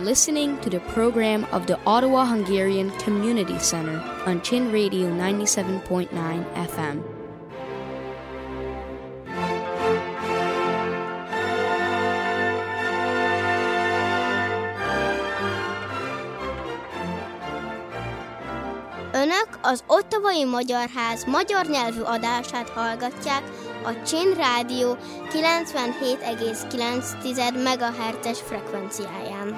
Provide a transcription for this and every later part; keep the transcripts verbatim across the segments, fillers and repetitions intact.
listening to the program of the Ottawa Hungarian Community Center on Chin Radio ninety-seven point nine F M. Önök az Ottawai Magyar Ház magyar nyelvű adását hallgatják a Chin Rádió kilencvenhét egész kilenc megahertzes frekvenciáján.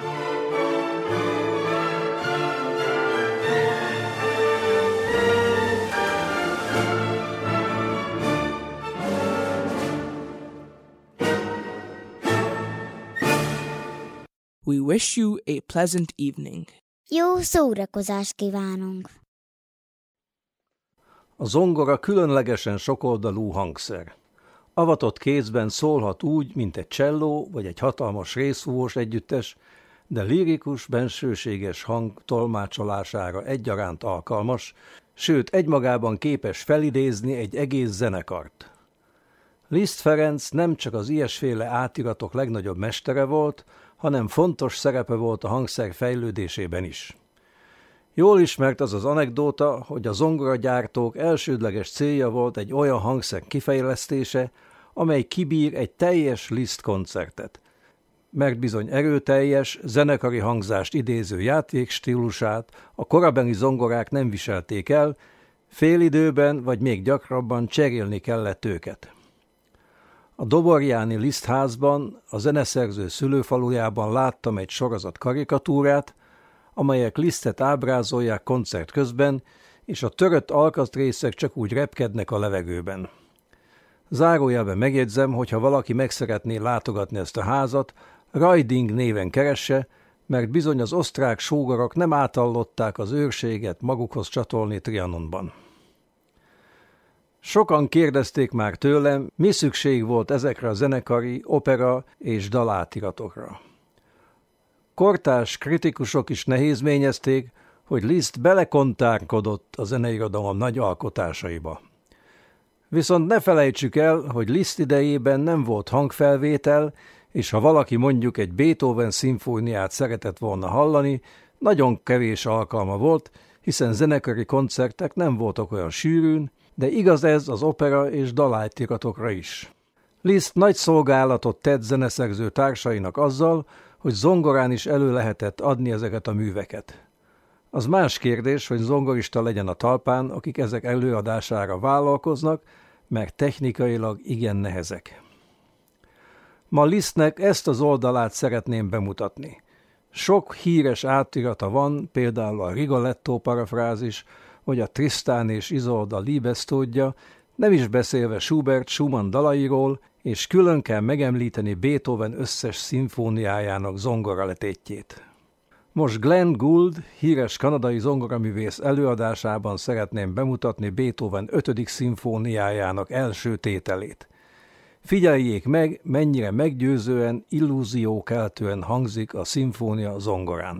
We wish you a pleasant evening. Jó szórakozást kívánunk! A zongora különlegesen sokoldalú hangszer. Avatott kézben szólhat úgy, mint egy cselló vagy egy hatalmas részfúvós együttes, de lirikus, bensőséges hang tolmácsolására egyaránt alkalmas, sőt egymagában képes felidézni egy egész zenekart. Liszt Ferenc nem csak az ilyesféle átiratok legnagyobb mestere volt, hanem fontos szerepe volt a hangszer fejlődésében is. Jól ismert az az anekdóta, hogy a zongoragyártók elsődleges célja volt egy olyan hangszer kifejlesztése, amely kibír egy teljes Liszt koncertet, mert bizony erőteljes, zenekari hangzást idéző játékstílusát a korabeli zongorák nem viselték el, félidőben vagy még gyakrabban cserélni kellett őket. A Doborjáni Liszt házban, a zeneszerző szülőfalujában láttam egy sorozat karikatúrát, amelyek Lisztet ábrázolják koncert közben, és a törött alkatrészek csak úgy repkednek a levegőben. Zárójelben megjegyzem, hogy ha valaki meg szeretné látogatni ezt a házat, Riding néven keresse, mert bizony az osztrák sógorok nem átallották az őrséget magukhoz csatolni Trianonban. Sokan kérdezték már tőlem, mi szükség volt ezekre a zenekari, opera és dalátiratokra. Kortárs kritikusok is nehézményezték, hogy Liszt belekontárkodott a zeneirodalom nagy alkotásaiba. Viszont ne felejtsük el, hogy Liszt idejében nem volt hangfelvétel, és ha valaki mondjuk egy Beethoven szimfóniát szeretett volna hallani, nagyon kevés alkalma volt, hiszen zenekari koncertek nem voltak olyan sűrűn, de igaz ez az opera és dalátiratokra is. Liszt nagy szolgálatot tett zeneszerző társainak azzal, hogy zongorán is elő lehetett adni ezeket a műveket. Az más kérdés, hogy zongorista legyen a talpán, akik ezek előadására vállalkoznak, mert technikailag igen nehezek. Ma Lisztnek ezt az oldalát szeretném bemutatni. Sok híres átirata van, például a Rigoletto parafrázis, vagy a Tristan és Isolda Liebestódja, nem is beszélve Schubert, Schumann dalairól, és külön kell megemlíteni Beethoven összes szimfóniájának zongoraletétjét. Most Glenn Gould, híres kanadai zongoraművész előadásában szeretném bemutatni Beethoven ötödik szimfóniájának első tételét. Figyeljék meg, mennyire meggyőzően, illúziókeltően hangzik a szimfónia zongorán.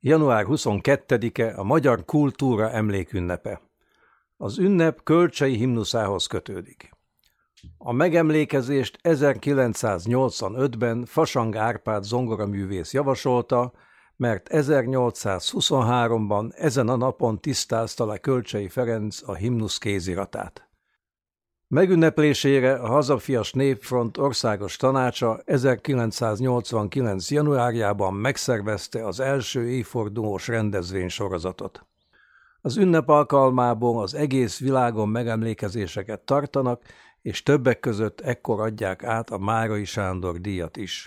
január huszonkettedike a magyar kultúra emlékünnepe. Az ünnep Kölcsey himnuszához kötődik. A megemlékezést ezerkilencszáznyolcvanötben Fasang Árpád zongoraművész javasolta, mert ezernyolcszázhuszonháromban ezen a napon tisztázta le Kölcsey Ferenc a himnusz kéziratát. Megünneplésére a Hazafias Népfront országos tanácsa ezerkilencszáznyolcvankilenc. januárjában megszervezte az első évfordulós rendezvénysorozatot. Az ünnep alkalmából az egész világon megemlékezéseket tartanak, és többek között ekkor adják át a Márai Sándor díjat is.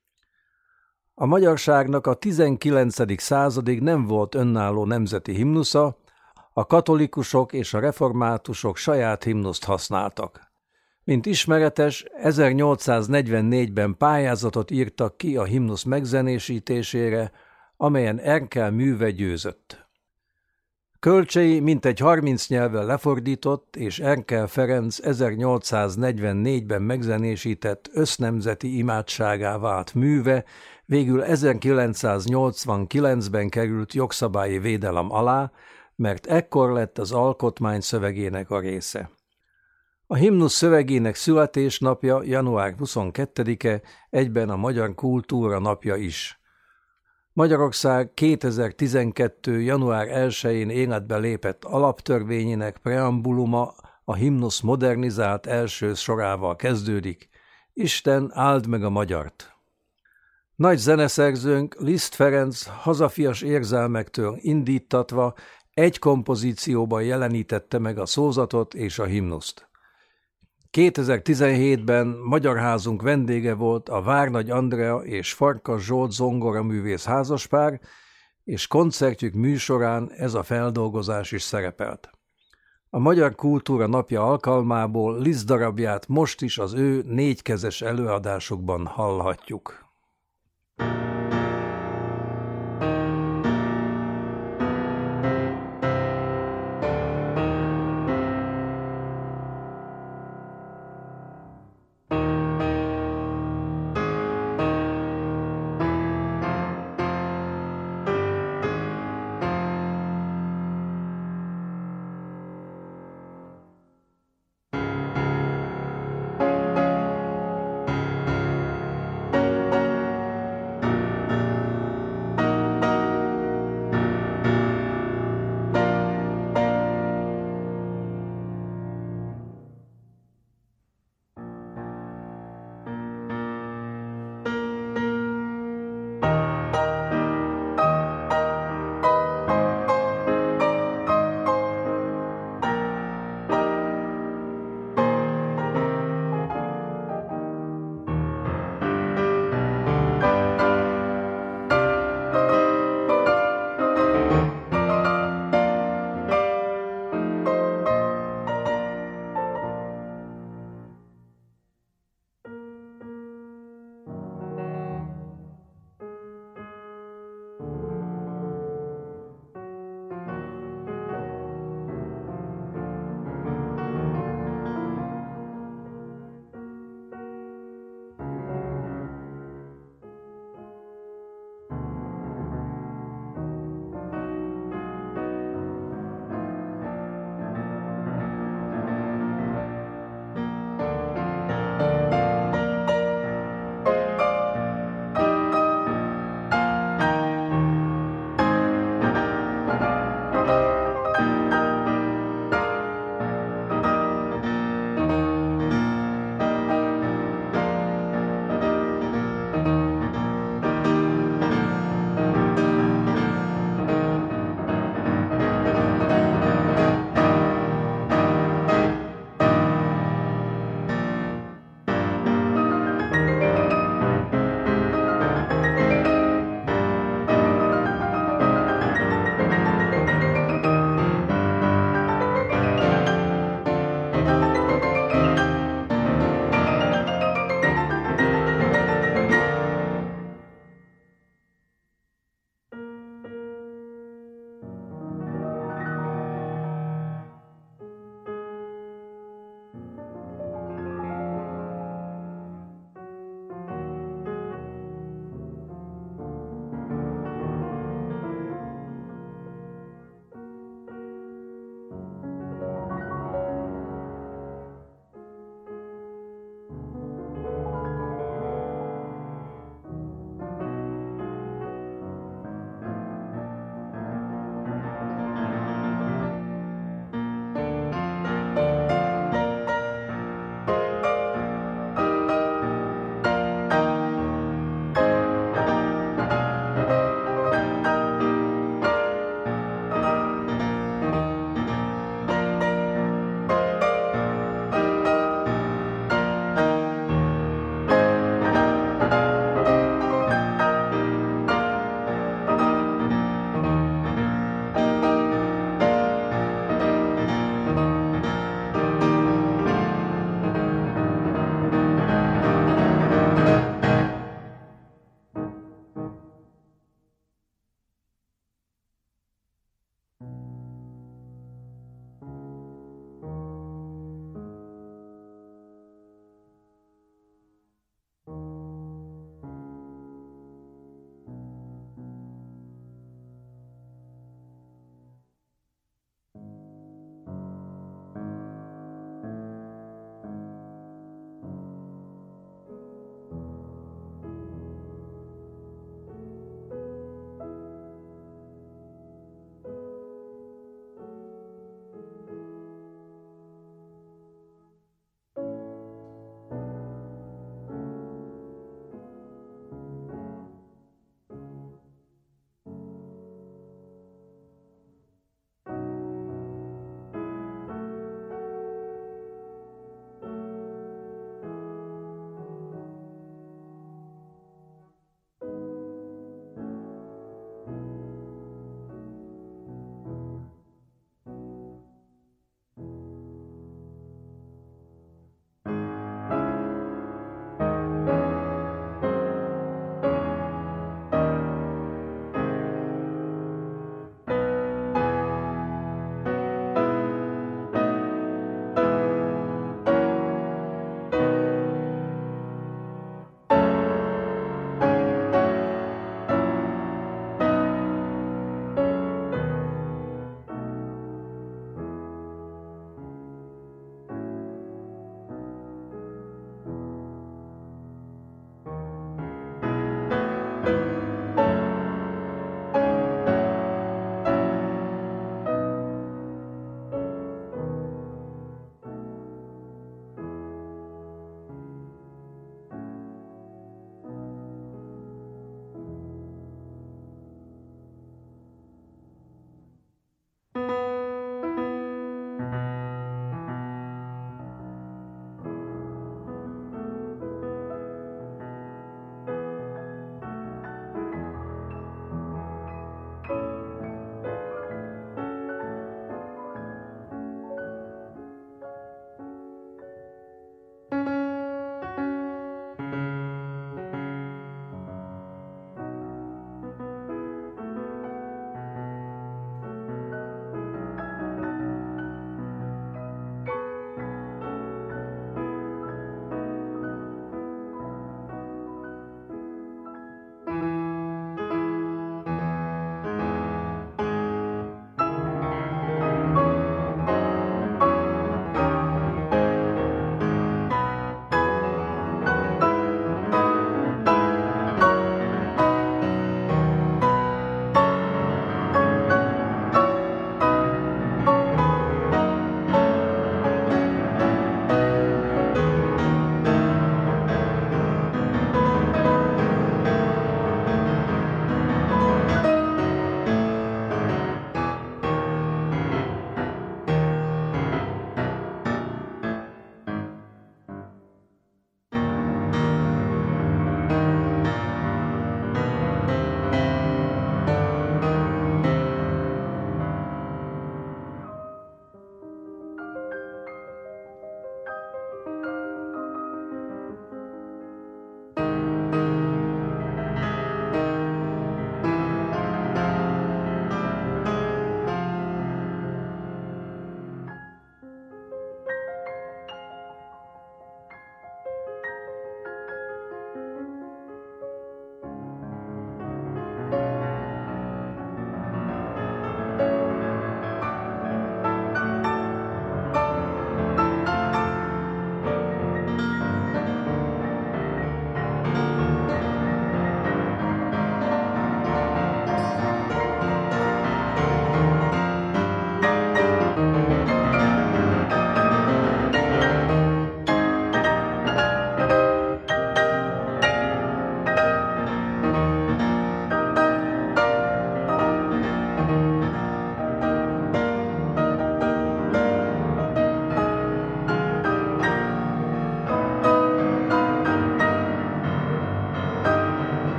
A magyarságnak a tizenkilencedik századig nem volt önálló nemzeti himnusza, a katolikusok és a reformátusok saját himnuszt használtak. Mint ismeretes, ezernyolcszáznegyvennégyben pályázatot írtak ki a himnusz megzenésítésére, amelyen Erkel műve győzött. Kölcsey mintegy harminc nyelven lefordított, és Erkel Ferenc ezernyolcszáznegyvennégyben megzenésített össznemzeti imádságá vált műve végül ezerkilencszáznyolcvankilencben került jogszabályi védelem alá, mert ekkor lett az alkotmány szövegének a része. A himnusz szövegének születésnapja január huszonkettedike, egyben a Magyar Kultúra napja is. Magyarország kétezer-tizenkettő. január elsején életbe lépett alaptörvényének preambuluma a himnusz modernizált első sorával kezdődik: Isten áld meg a magyart! Nagy zeneszerzőnk Liszt Ferenc hazafias érzelmektől indítatva egy kompozícióban jelenítette meg a szózatot és a himnuszt. kétezer-tizenhétben Magyar Házunk vendége volt a Várnagy Andrea és Farkas Zsolt zongoraművész házaspár, és koncertjük műsorán ez a feldolgozás is szerepelt. A Magyar Kultúra napja alkalmából Liszt darabját most is az ő négykezes előadásukban hallhatjuk.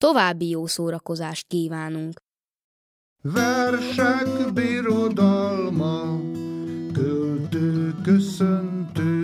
További jó szórakozást kívánunk! Versek birodalma, költő köszöntő.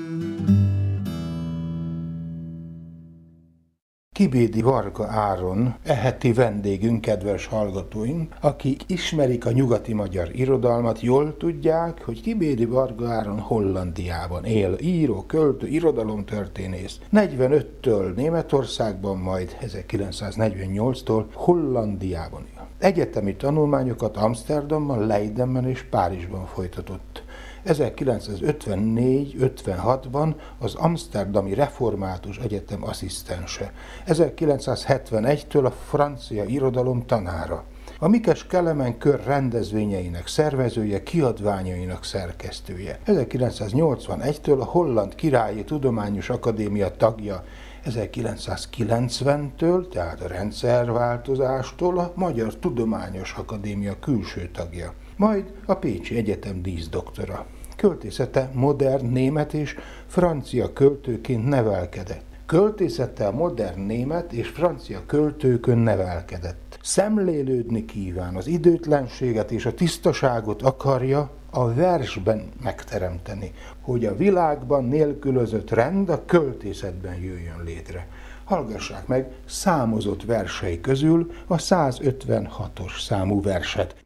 Kibédi Varga Áron, e heti vendégünk, kedves hallgatóink, akik ismerik a nyugati magyar irodalmat, jól tudják, hogy Kibédi Varga Áron Hollandiában él, író, költő, irodalomtörténész. negyvenöttől Németországban, majd ezerkilencszáznegyvennyolctól Hollandiában él. Egyetemi tanulmányokat Amsterdamban, Leidenben és Párizsban folytatott. ezerkilencszázötvennégy ötvenhatban az Amsterdami Református Egyetem asszisztense. ezerkilencszázhetvenegytől a francia irodalom tanára. A Mikes Kelemen kör rendezvényeinek szervezője, kiadványainak szerkesztője. ezerkilencszáznyolcvanegytől a Holland Királyi Tudományos Akadémia tagja. ezerkilencszázkilencventől, tehát a rendszerváltozástól a Magyar Tudományos Akadémia külső tagja. Majd a Pécsi Egyetem díszdoktora. Költészete modern német és francia költőként nevelkedett. Költészettel modern német és francia költőkön nevelkedett. Szemlélődni kíván, az időtlenséget és a tisztaságot akarja a versben megteremteni, hogy a világban nélkülözött rend a költészetben jöjjön létre. Hallgassák meg számozott versei közül a százötvenhatos számú verset.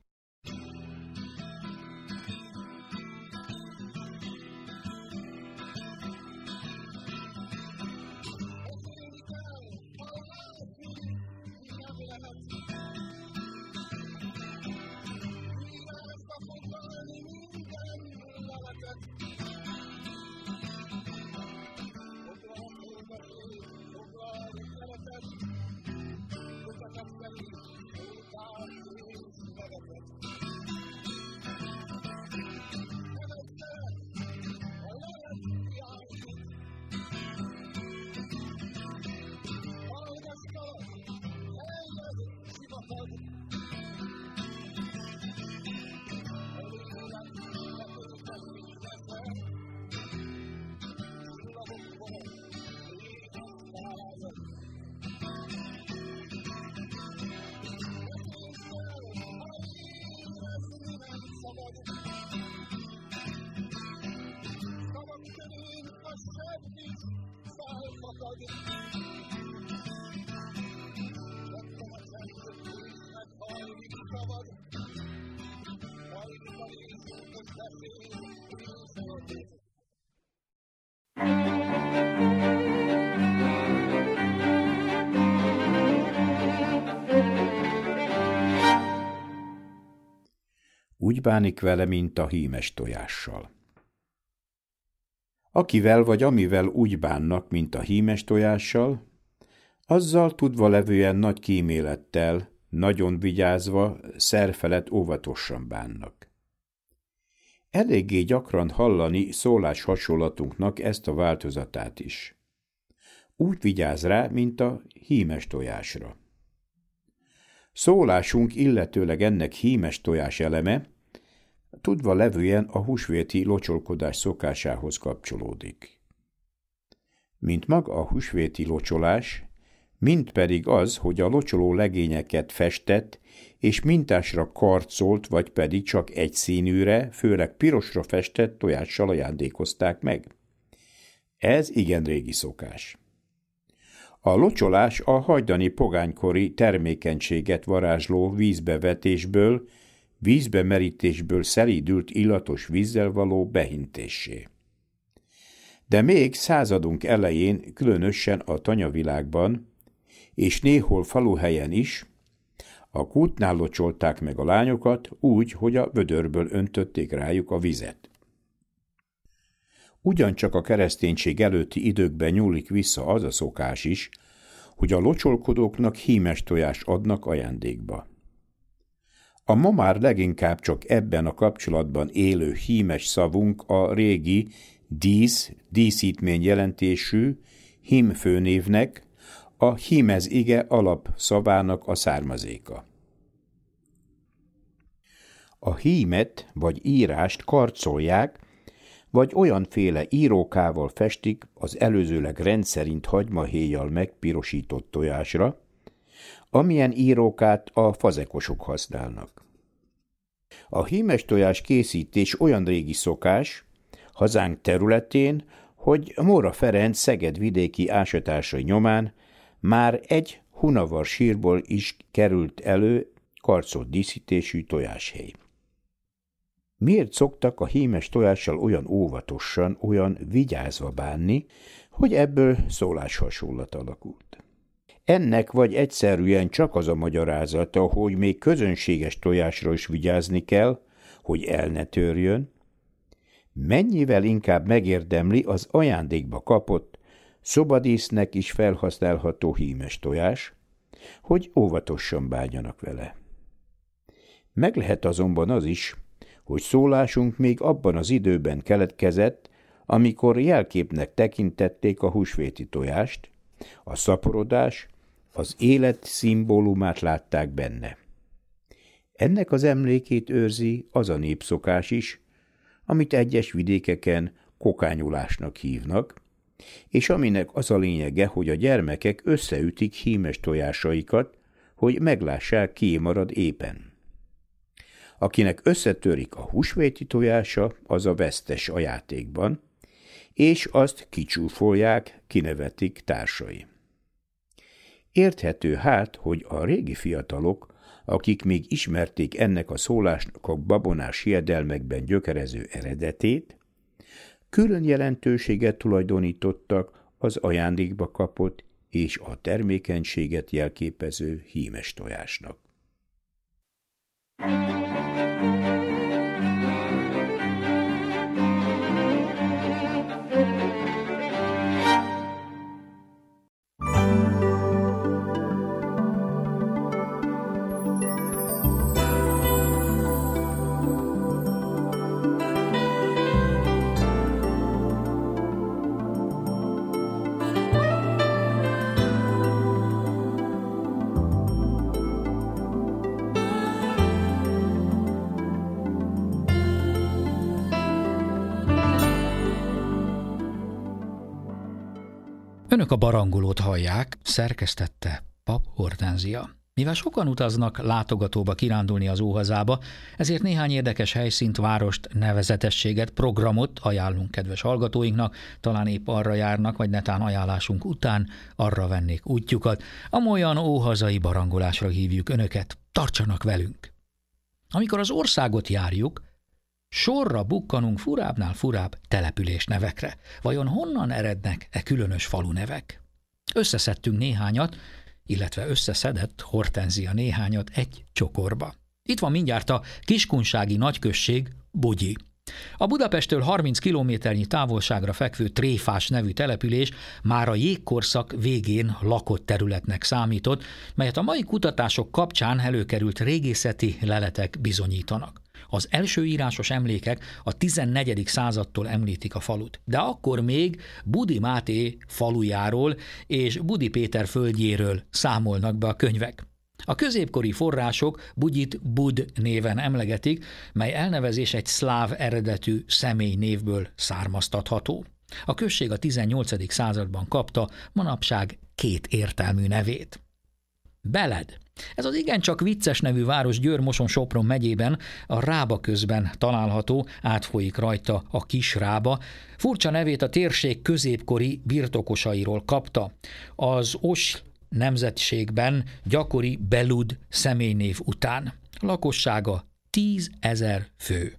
Úgy bánik vele, mint a hímes tojással. Akivel vagy amivel úgy bánnak, mint a hímes tojással, azzal tudva levően nagy kímélettel, nagyon vigyázva, szerfelett óvatosan bánnak. Eléggé gyakran hallani szólás hasonlatunknak ezt a változatát is. Úgy vigyáz rá, mint a hímes tojásra. Szólásunk illetőleg ennek hímes tojás eleme, tudva levően a húsvéti locsolkodás szokásához kapcsolódik. Mint maga a húsvéti locsolás, mint pedig az, hogy a locsoló legényeket festett és mintásra karcolt, vagy pedig csak egy színűre, főleg pirosra festett tojással ajándékozták meg. Ez igen régi szokás. A locsolás a hajdani pogánykori termékenységet varázsló vízbevetésből, vízbemerítésből szelídült illatos vízzel való behintéssé. De még századunk elején, különösen a tanyavilágban, és néhol faluhelyen is, a kútnál locsolták meg a lányokat úgy, hogy a vödörből öntötték rájuk a vizet. Ugyancsak a kereszténység előtti időkben nyúlik vissza az a szokás is, hogy a locsolkodóknak hímes tojást adnak ajándékba. A ma már leginkább csak ebben a kapcsolatban élő hímes szavunk a régi dísz, díszítmény jelentésű hímfőnévnek, a hímez ige alapszavának a származéka. A hímet vagy írást karcolják, vagy olyanféle írókával festik az előzőleg rendszerint hagymahéjjal megpirosított tojásra, amilyen írókát a fazekosok használnak. A hímes tojás készítés olyan régi szokás hazánk területén, hogy Móra Ferenc Szeged vidéki ásatásai nyomán már egy Hunavar sírból is került elő karcolt díszítésű tojáshéj. Miért szoktak a hímes tojással olyan óvatosan, olyan vigyázva bánni, hogy ebből szóláshasonlat alakult? Ennek vagy egyszerűen csak az a magyarázata, hogy még közönséges tojásra is vigyázni kell, hogy el ne törjön, mennyivel inkább megérdemli az ajándékba kapott, szobadísznek is felhasználható hímes tojás, hogy óvatosan bánjanak vele. Meg lehet azonban az is, hogy szólásunk még abban az időben keletkezett, amikor jelképnek tekintették a húsvéti tojást, a szaporodás, az élet szimbólumát látták benne. Ennek az emlékét őrzi az a népszokás is, amit egyes vidékeken kokányulásnak hívnak, és aminek az a lényege, hogy a gyermekek összeütik hímes tojásaikat, hogy meglássák, ki marad épen. Akinek összetörik a húsvéti tojása, az a vesztes a játékban, és azt kicsúfolják, kinevetik társai. Érthető hát, hogy a régi fiatalok, akik még ismerték ennek a szólásnak a babonás hiedelmekben gyökerező eredetét, külön jelentőséget tulajdonítottak az ajándékba kapott és a termékenységet jelképező hímes tojásnak. Önök a barangolót hallják, szerkesztette Pap Hortenzia. Mivel sokan utaznak látogatóba kirándulni az óhazába, ezért néhány érdekes helyszínt, várost, nevezetességet, programot ajánlunk kedves hallgatóinknak, talán épp arra járnak, vagy netán ajánlásunk után arra vennék útjukat, amolyan óhazai barangolásra hívjuk önöket. Tartsanak velünk! Amikor az országot járjuk, sorra bukkanunk furábbnál furább település nevekre. Vajon honnan erednek e különös falu nevek? Összeszedtünk néhányat, illetve összeszedett Hortenzia néhányat egy csokorba. Itt van mindjárt a kiskunsági nagyközség Bugyi. A Budapesttől harminc kilométernyi távolságra fekvő Tréfás nevű település már a jégkorszak végén lakott területnek számított, melyet a mai kutatások kapcsán előkerült régészeti leletek bizonyítanak. Az első írásos emlékek a tizennegyedik századtól említik a falut, de akkor még Budi Máté falujáról és Budi Péter földjéről számolnak be a könyvek. A középkori források Bugyit Bud néven emlegetik, mely elnevezés egy szláv eredetű személynévből származtatható. A község a tizennyolcadik században kapta manapság két értelmű nevét. Beled. Ez az igencsak vicces nevű város Győr-Moson-Sopron megyében, a Rába közben található, átfolyik rajta a Kis Rába. Furcsa nevét a térség középkori birtokosairól kapta. Az Osl nemzetségben gyakori Belud személynév után. Lakossága tízezer fő.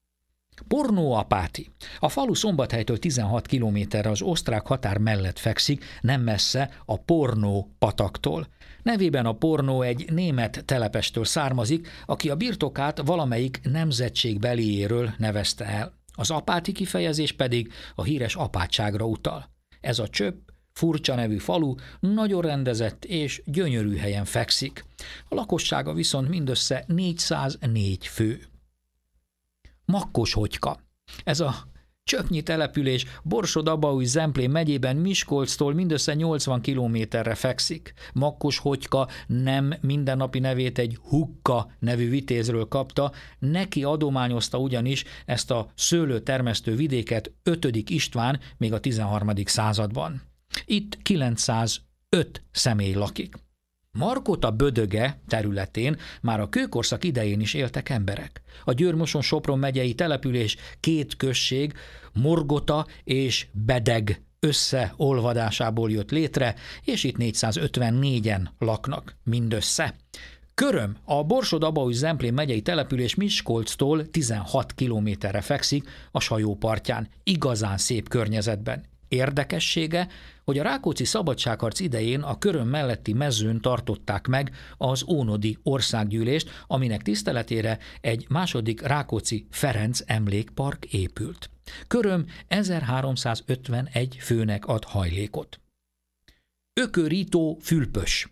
Pornóapáti. A falu Szombathelytől tizenhat kilométerre az osztrák határ mellett fekszik, nem messze a Pornó pataktól. Nevében a Pornó egy német telepestől származik, aki a birtokát valamelyik nemzetségbeliéről nevezte el. Az apáti kifejezés pedig a híres apátságra utal. Ez a csöpp, furcsa nevű falu nagyon rendezett és gyönyörű helyen fekszik. A lakossága viszont mindössze négyszáznégy fő. Makkoshogyka. Ez a csöpnyi település Borsod-Abaúj-Zemplén megyében Miskolctól mindössze nyolcvan kilométerre fekszik. Makkoshogyka nem mindennapi nevét egy Hukka nevű vitézről kapta, neki adományozta ugyanis ezt a szőlőtermesztő vidéket ötödik István még a tizenharmadik században. Itt kilencszázöt személy lakik. Markota Bödöge területén már a kőkorszak idején is éltek emberek. A Győr-Moson-Sopron megyei település két község, Morgota és Bedeg összeolvadásából jött létre, és itt négyszázötvennégyen laknak mindössze. Köröm, a Borsod-Abaúj-Zemplén megyei település Miskolctól tizenhat kilométerre fekszik a Sajó partján, igazán szép környezetben. Érdekessége, hogy a Rákóczi szabadságharc idején a Köröm melletti mezőn tartották meg az ónodi országgyűlést, aminek tiszteletére egy második Rákóczi Ferenc emlékpark épült. Köröm ezerháromszázötvenegy főnek ad hajlékot. Ökörító Fülpös,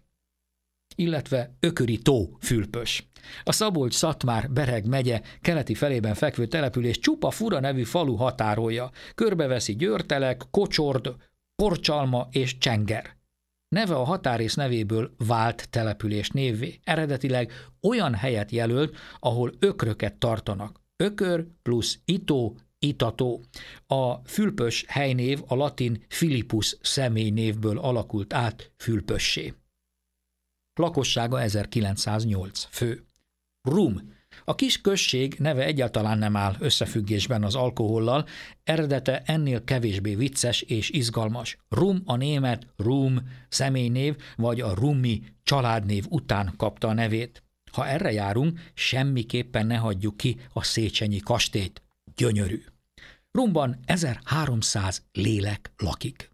illetve Ökörító Fülpös. A Szabolcs-Szatmár-Bereg megye keleti felében fekvő település Csupa Fura nevű falu határolja. Körbeveszi Győrtelek, Kocsord, Porcsalma és Csenger. Neve a határrész nevéből vált település névvé. Eredetileg olyan helyet jelölt, ahol ökröket tartanak. Ökör plusz itó, itató. A Fülpös helynév a latin Philippus személynévből alakult át Fülpössé. Lakossága ezerkilencszáznyolc fő. Rum. A kis község neve egyáltalán nem áll összefüggésben az alkohollal, eredete ennél kevésbé vicces és izgalmas. Rum a német Rum személynév vagy a Rumi családnév után kapta a nevét. Ha erre járunk, semmiképpen ne hagyjuk ki a Széchenyi kastélyt. Gyönyörű. Rumban ezerháromszáz lélek lakik.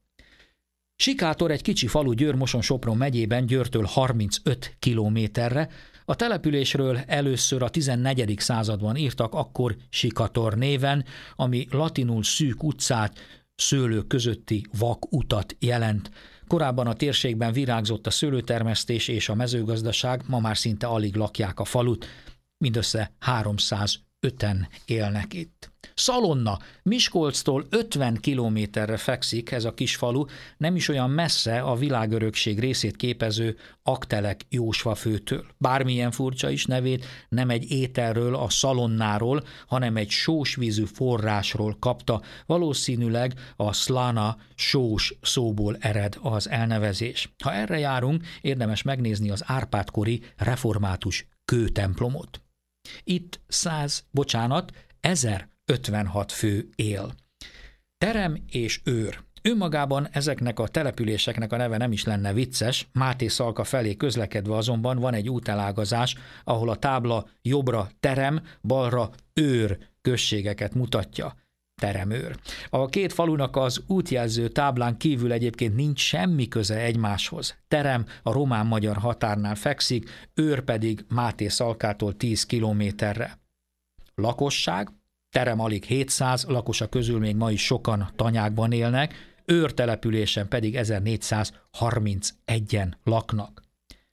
Sikátor egy kicsi falu Győr-Moson-Sopron megyében, Győrtől harmincöt kilométerre. A településről először a tizennegyedik században írtak, akkor Sikator néven, ami latinul szűk utcát, szőlők közötti vak utat jelent. Korábban a térségben virágzott a szőlőtermesztés és a mezőgazdaság, ma már szinte alig lakják a falut, mindössze háromszázöten élnek itt. Szalonna, Miskolctól ötven kilométerre fekszik ez a kis falu, nem is olyan messze a világörökség részét képező Aktelek Jósvafőtől. Bármilyen furcsa is, nevét nem egy ételről, a szalonnáról, hanem egy sósvízű forrásról kapta. Valószínűleg a szlana sós szóból ered az elnevezés. Ha erre járunk, érdemes megnézni az Árpád-kori református kőtemplomot. Itt száz, bocsánat, ezerötvenhat fő él. Terem és őr. Önmagában ezeknek a településeknek a neve nem is lenne vicces, Máté Szalka felé közlekedve azonban van egy útelágazás, ahol a tábla jobbra Terem, balra Őr községeket mutatja. Teremőr. A két falunak az útjelző táblán kívül egyébként nincs semmi köze egymáshoz. Terem a román-magyar határnál fekszik, Őr pedig Máté Szalkától tíz kilométerre. Lakosság, Terem alig hétszáz, lakosa közül még ma is sokan tanyákban élnek, Őr településen pedig ezernégyszázharmincegyen laknak.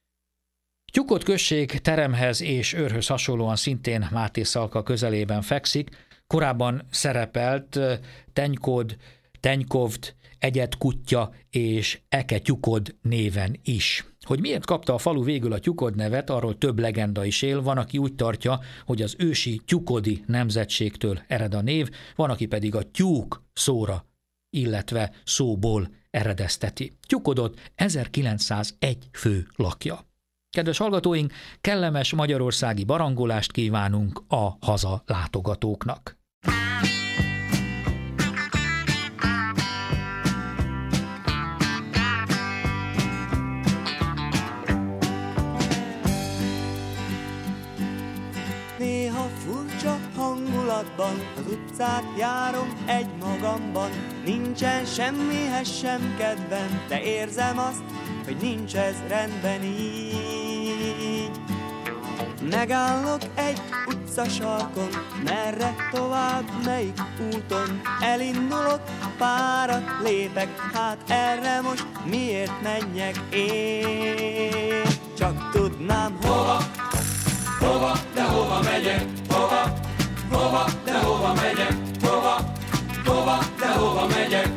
Tyukod község Teremhez és Őrhöz hasonlóan szintén Máté Szalka közelében fekszik, korábban szerepelt Tenykod, Tenykovd, Egyetkutya és Eketyukod néven is. Hogy miért kapta a falu végül a Tyukod nevet, arról több legenda is él, van, aki úgy tartja, hogy az ősi tyukodi nemzetségtől ered a név, van, aki pedig a tyúk szóra, illetve szóból eredezteti. Tyukodot ezerkilencszázegy fő lakja. Kedves hallgatóink, kellemes magyarországi barangolást kívánunk a haza látogatóknak. Néha furcsa hangulatban az utcát járom egy magamban, nincsen semmihez sem kedvem, de érzem azt, hogy nincs ez rendben így. Megállok egy utcasarkon, merre tovább, melyik úton elindulok, párat lépek, hát erre most miért menjek én? Csak tudnám hova, hova, de hova megyek, hova, hova, de hova megyek, hova, hova, de hova megyek.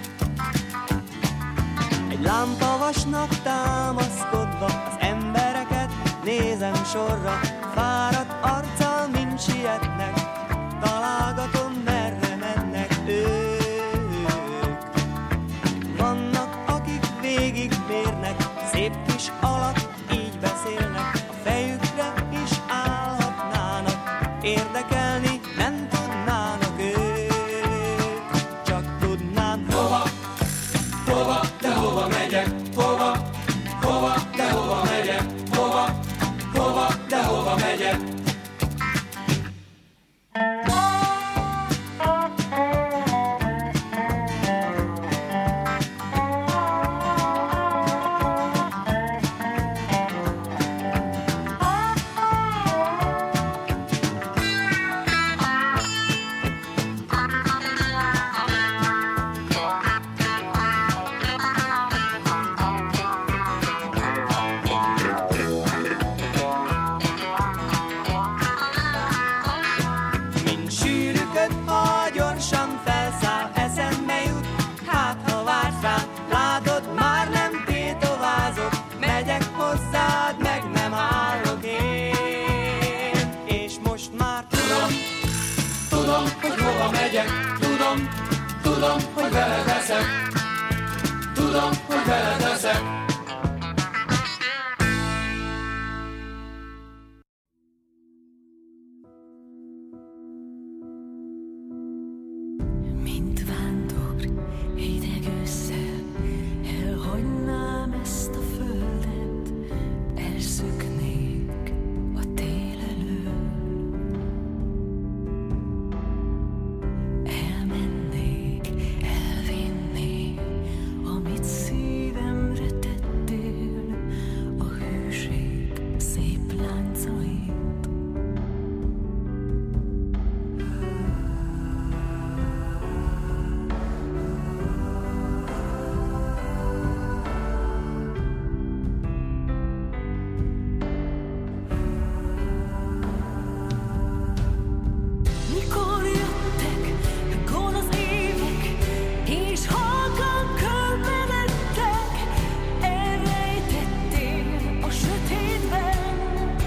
Egy lámpavasnak támaszkodva az embereket nézem sorra, fáradt arccal mind sietnek, találgatom merre mennek ők. Vannak akik végigmérnek szép kis alak tudom, hogy veled leszek, tudom, hogy veled leszek. Mint vándor, hideg ősszel, elhagynám ezt a földet, elszöknék a tél elől. Elmennék, elvinnék, amit szívemre tettél, a hűség szép láncait. Mikor jöttek gonosz évek, és halkan körbevettek, elrejtettél a sötétben.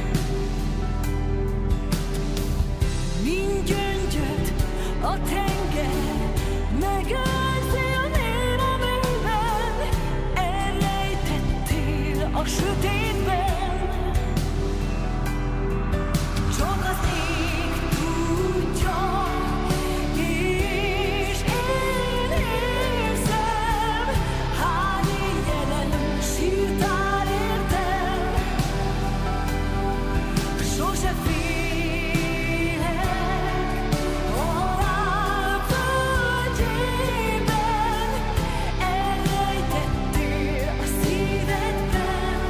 Mint gyöngyöt a tenger, megőrzi a név a mélyben, elrejtettél a sötétben. Csak az ég tudja, és én érzem, hány éjjelen sírtál értem. Sose félek a halál földjében, elrejtettél a szívedben.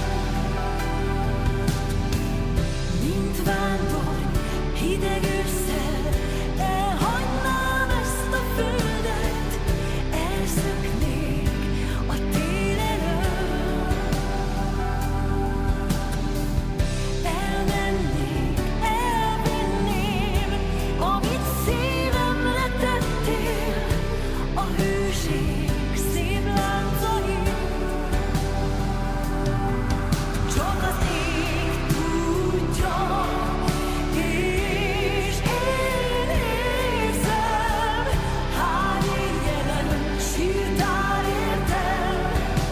Mint vándor, hideg ősszel, elhagynám ezt a földet, elszöknék a tél elől. Elmennék, elvinném, amit szívemre tettél, a hőség szép láncait. Csak az ég tudja, és én érzem, hány éjjelen sírtál értem.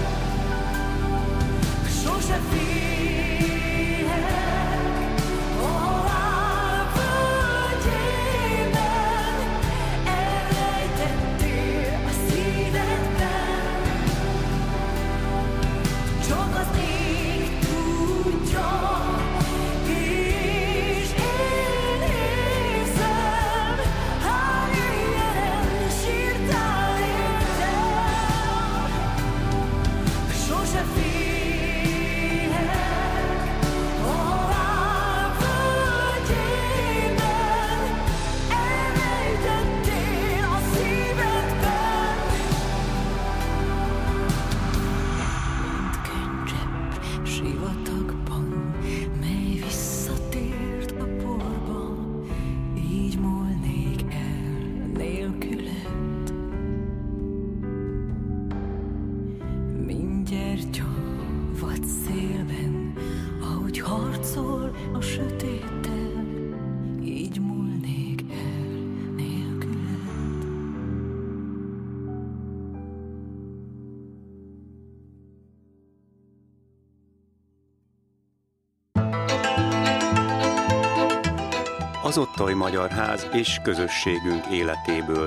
Sose félek a halál földjében, elrejtettél a szívedben. Csak az ég tudja, és én érzem, hány éjjelen sírtál értem. Sose félek a halál földjében, elrejtettél a szívedben. Mint könycsepp sivatagban, mely visszatért a porba, így múlnék el nélküled. Mint gyertya vad szélben, ahogy harcol a sötéttel, így múlnék el nélküled. Az Otthai Magyar Ház és közösségünk életéből.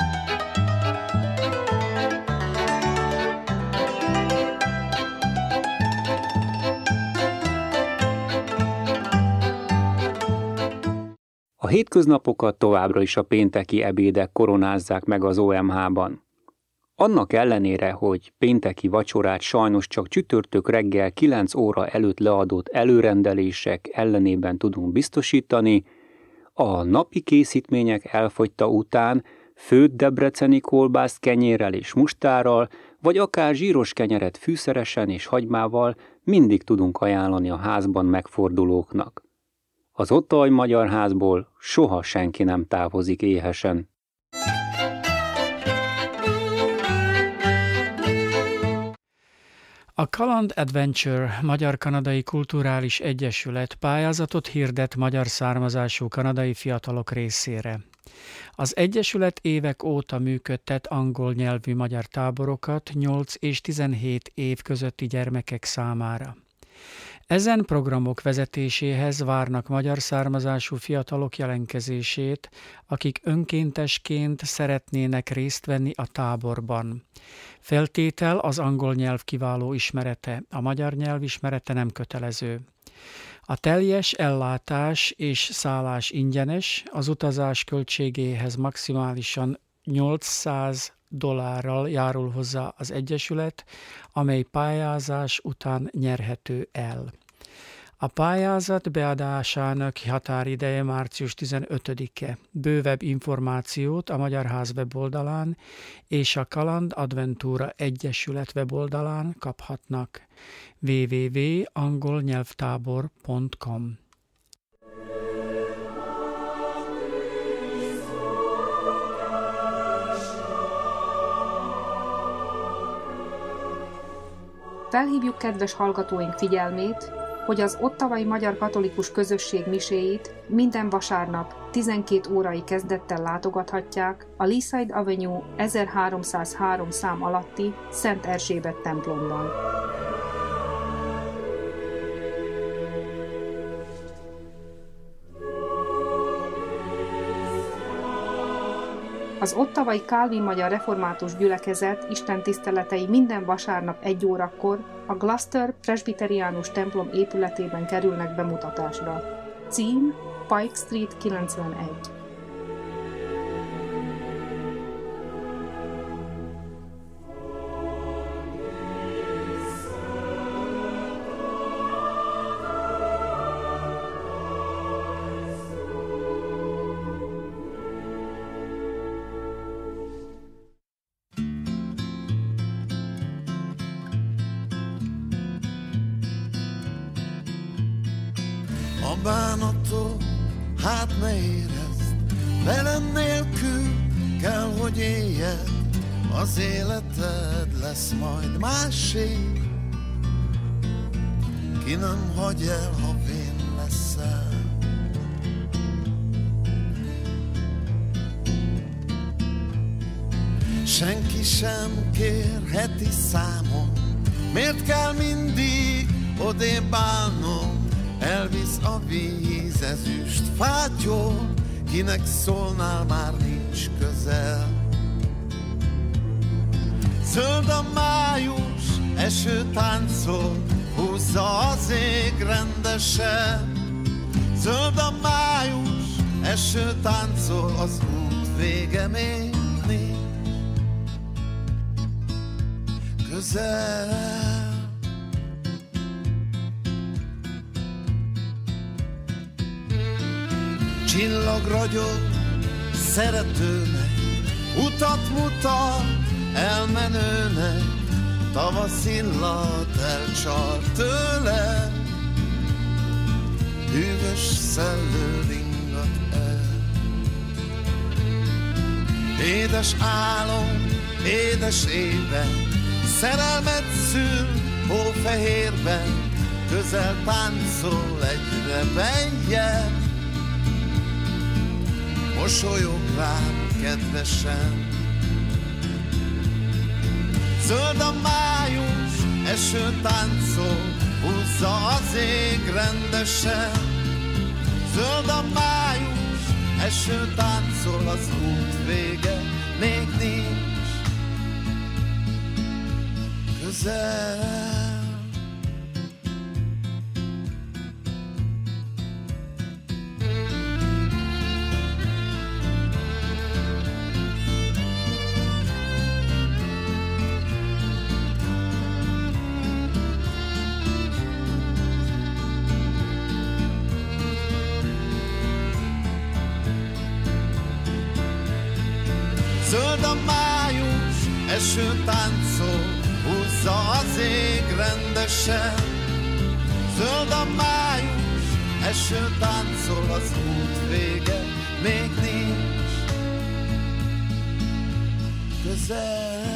A hétköznapokat továbbra is a pénteki ebédek koronázzák meg az o em há-ban. Annak ellenére, hogy pénteki vacsorát sajnos csak csütörtök reggel kilenc óra előtt leadott előrendelések ellenében tudunk biztosítani, a napi készítmények elfogyta után főtt debreceni kolbászt kenyérrel és mustárral, vagy akár zsíros kenyeret fűszeresen és hagymával mindig tudunk ajánlani a házban megfordulóknak. Az Otthai Magyar Házból soha senki nem távozik éhesen. A Kaland Adventure Magyar-Kanadai Kulturális Egyesület pályázatot hirdet magyar származású kanadai fiatalok részére. Az Egyesület évek óta működtet angol nyelvű magyar táborokat nyolc és tizenhét év közötti gyermekek számára. Ezen programok vezetéséhez várnak magyar származású fiatalok jelentkezését, akik önkéntesként szeretnének részt venni a táborban. Feltétel az angol nyelv kiváló ismerete, a magyar nyelv ismerete nem kötelező. A teljes ellátás és szállás ingyenes, az utazás költségéhez maximálisan nyolcszáz dollárral járul hozzá az Egyesület, amely pályázás után nyerhető el. A pályázat beadásának határideje március tizenötödike. Bővebb információt a Magyar Ház weboldalán és a Kaland Adventúra Egyesület weboldalán kaphatnak. double-u double-u double-u pont angol nyelvtábor pont com Felhívjuk kedves hallgatóink figyelmét, hogy az ottawai magyar katolikus közösség miséit minden vasárnap tizenkét órai kezdettel látogathatják a Leaside Avenue ezerháromszázhárom szám alatti Szent Erzsébet templomban. Az ottawai Kálvin Magyar Református Gyülekezet istentiszteletei minden vasárnap egy órakor a Gloucester Presbiteriánus templom épületében kerülnek bemutatásra. Cím Pike Street kilencvenegy. A bánatot hát ne érezd, velem nélkül kell, hogy éljed, az életed lesz majd másé. Ki nem hagy el, ha vén leszel. Senki sem kérheti számon, miért kell mindig odébb állnom? Elvisz a víz ezüst fátyol, kinek szólnál már nincs közel. Zöld a május, eső táncol, húzza az ég rendesen. Zöld a május, eső táncol, az út vége még nincs közel. Csillag ragyog szeretőnek, utat mutat elmenőnek, tavasz illat elcsal tőle, hűvös szellő ringat el. Édes álom, édes éven, szerelmet szül hófehérben, közel táncol egyre bejjel. Mosolyog rám kedvesen. Zöld a május, eső táncol, húzza az ég rendesen. Zöld a május, eső táncol, az út vége még nincs közel. Zöld a május, eső táncol, húzza az ég rendesen. Zöld a május, eső táncol, az út vége még nincs közel.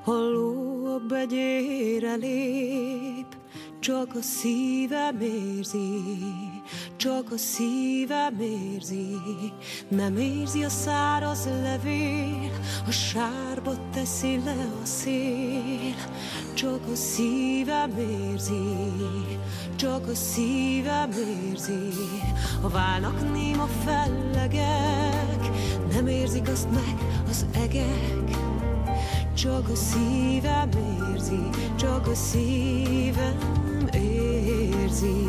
Halló a begyére lép, csak a szívem érzi, csak a szívem érzi. Nem érzi a száraz levél, a sárba teszi le a szél. Csak a szívem érzi, csak a szívem érzi. Ha válnak néma fellegek, nem érzik azt meg az egek. Csak a szívem érzi, csak a szívem érzi.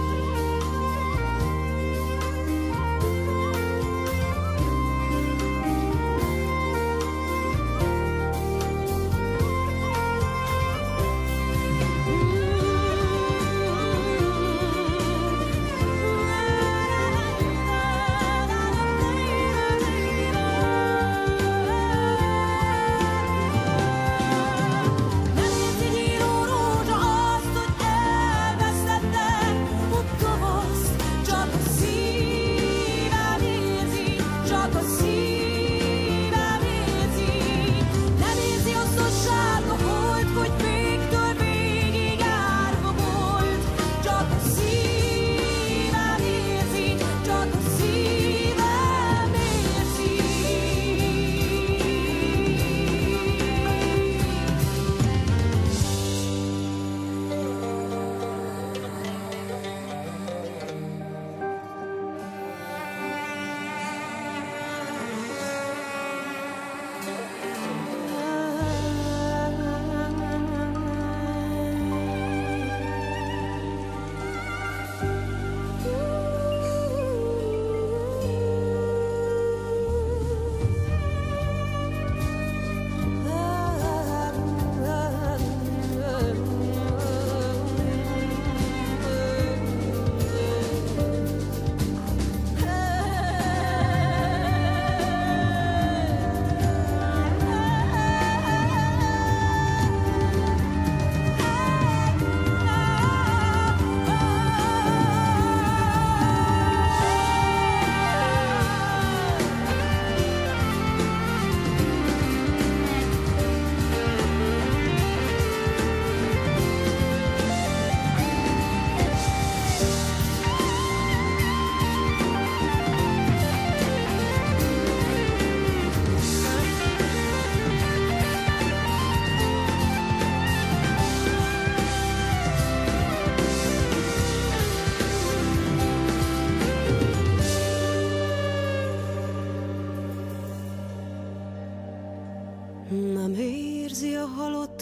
Nem érzi a halott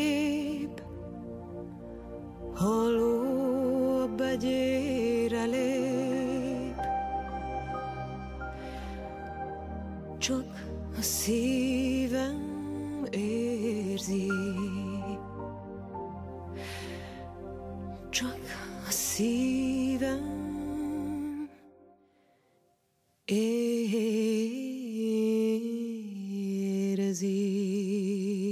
veréb, haló a begyére lép. Csak a szívem érzi, csak a szívem érzi.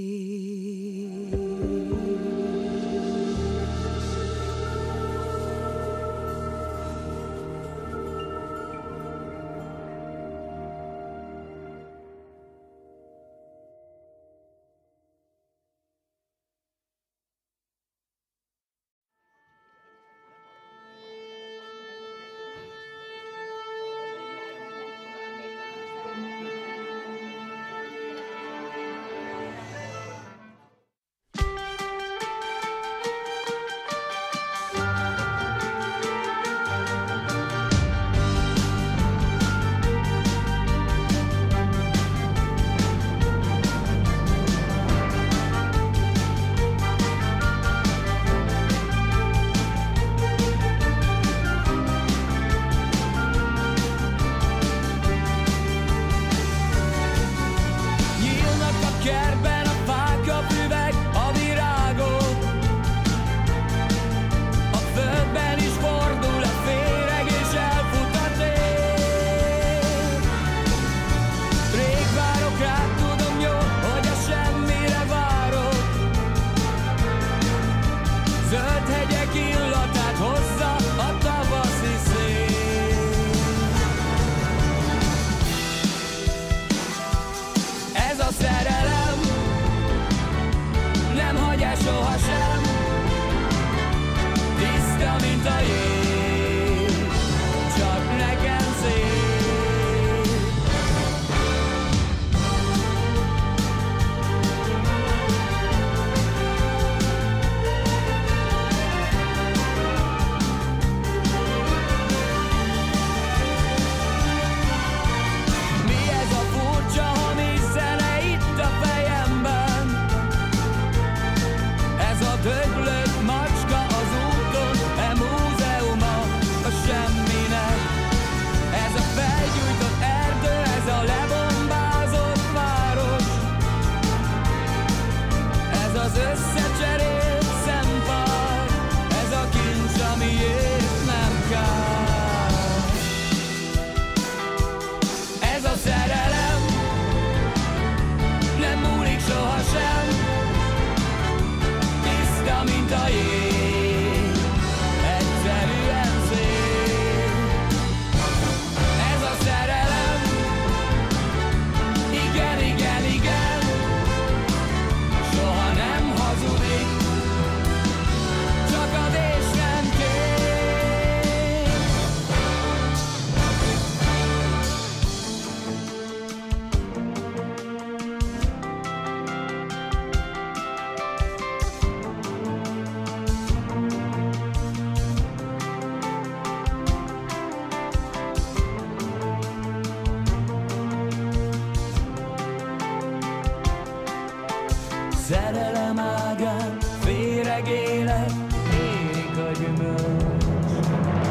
szerelem ágán féregélek, érik a gyümölcs.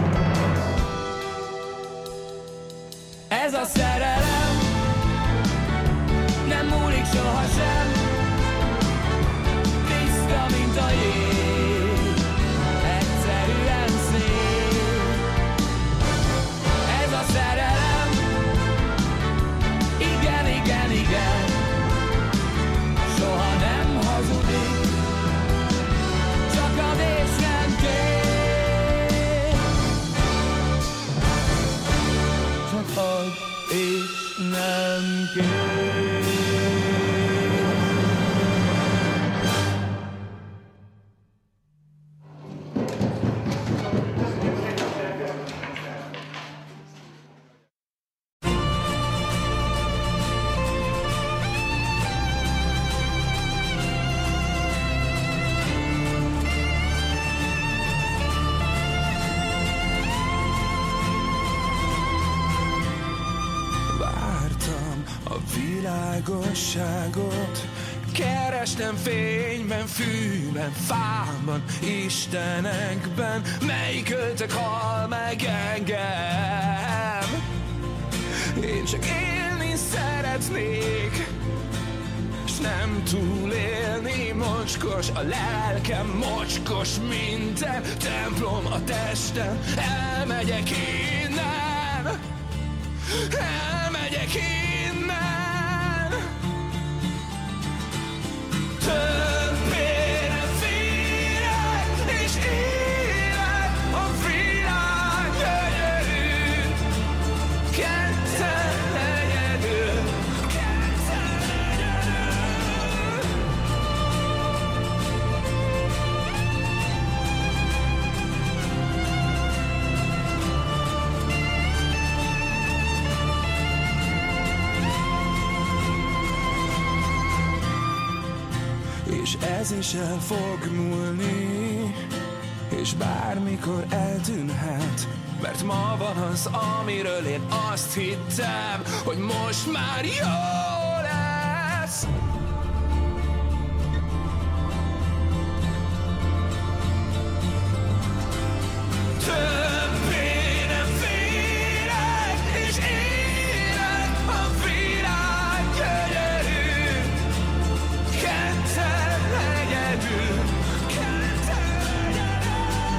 Ez a szerelem nem múlik sohasem, tiszta, mint a jég, egyszerűen szép. Ez a szerelem, igen, igen, igen, soha nem hazudik, csak ad és nem kér. Csak ad és nem kér. Világosságot kerestem fényben, fűben, fában, istenekben, melyik öltök hal meg engem. Én csak élni szeretnék, s nem túlélni, mocskos a lelkem, mocskos minden templom a testem. Elmegyek innen, elmegyek innen. Többé nem félek, és élek a világ gyönyörű, ketten egyedül, ketten egyedül. És ez is el fog múlni, és bármikor eltűnhet, mert ma van az, amiről én azt hittem, hogy most már jó lesz. Többé nem félek, és élek a világ gyönyörű, ketten egyedül, ketten egyedül.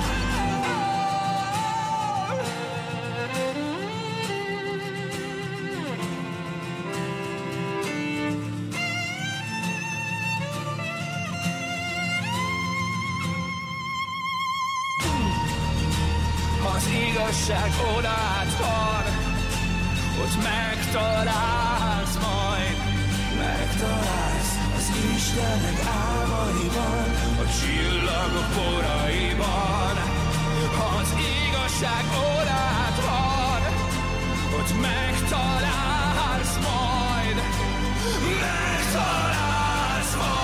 Az igazság odát van, ott megtalálsz majd, megtalálsz az Istenek álmaiban, a csillagok poraiban. Az igazság odát van, ott megtalálsz majd, megtalálsz majd.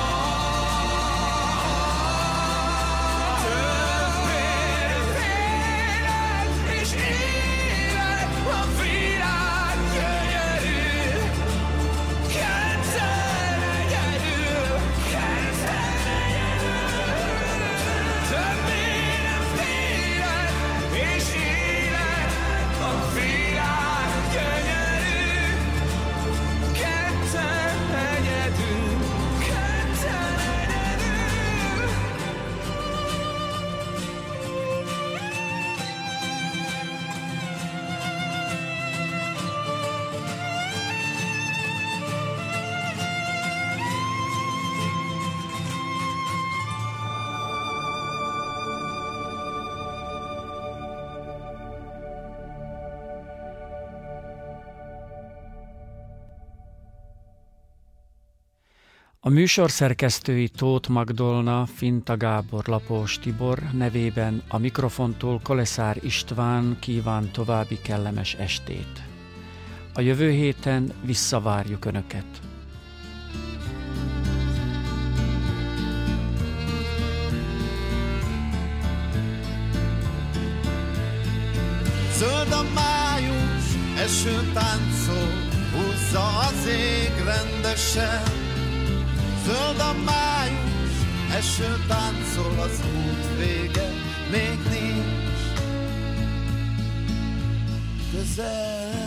A műsor szerkesztői Tóth Magdolna, Finta Gábor, Lapós Tibor nevében a mikrofontól Koleszár István kíván további kellemes estét. A jövő héten visszavárjuk Önöket. Zöld a május, eső táncol, húzza az ég rendesen. Zöld a május, eső táncol az út vége, még nincs közel.